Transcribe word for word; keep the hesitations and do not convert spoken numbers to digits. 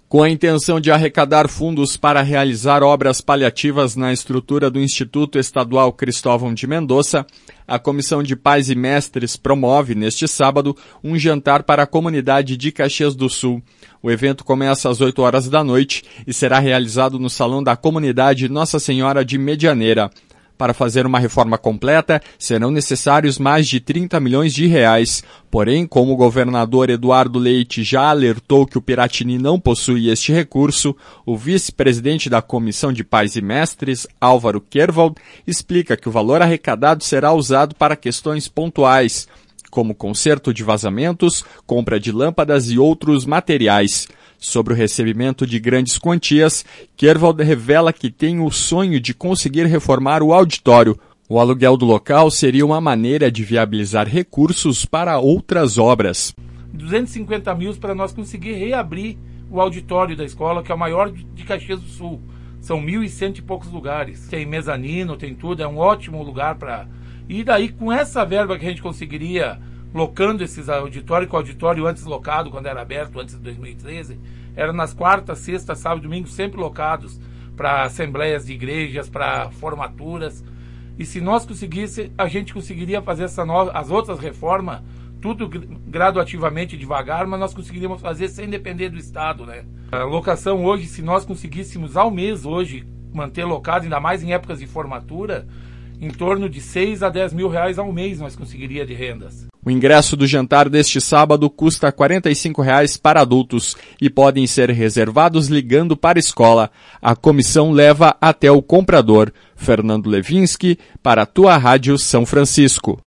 Com a intenção de arrecadar fundos para realizar obras paliativas na estrutura do Instituto Estadual Cristóvão de Mendonça, a Comissão de Pais e Mestres promove, neste sábado, um jantar para a comunidade de Caxias do Sul. O evento começa às oito horas da noite e será realizado no Salão da Comunidade Nossa Senhora de Medianeira. Para fazer uma reforma completa, serão necessários mais de trinta milhões de reais. Porém, como o governador Eduardo Leite já alertou que o Piratini não possui este recurso, o vice-presidente da Comissão de Pais e Mestres, Álvaro Kerwald, explica que o valor arrecadado será usado para questões pontuais, como conserto de vazamentos, compra de lâmpadas e outros materiais. Sobre o recebimento de grandes quantias, Kerwald revela que tem o sonho de conseguir reformar o auditório. O aluguel do local seria uma maneira de viabilizar recursos para outras obras. duzentos e cinquenta mil para nós conseguir reabrir o auditório da escola, que é o maior de Caxias do Sul. São mil e cento e poucos lugares. Tem mezanino, tem tudo, é um ótimo lugar para... E daí, com essa verba que a gente conseguiria... locando esses auditórios, que o auditório antes locado, quando era aberto, antes de dois mil e treze, era nas quartas, sextas, sábado e domingo, sempre locados para assembleias de igrejas, para formaturas. E se nós conseguíssemos, a gente conseguiria fazer essa nova, as outras reformas, tudo graduativamente, devagar, mas nós conseguiríamos fazer sem depender do Estado, né? A locação hoje, se nós conseguíssemos ao mês hoje, manter locado, ainda mais em épocas de formatura, em torno de seis a dez mil reais ao mês nós conseguiria de rendas. O ingresso do jantar deste sábado custa quarenta e cinco reais para adultos e podem ser reservados ligando para a escola. A comissão leva até o comprador. Fernando Levinsky, para a Tua Rádio São Francisco.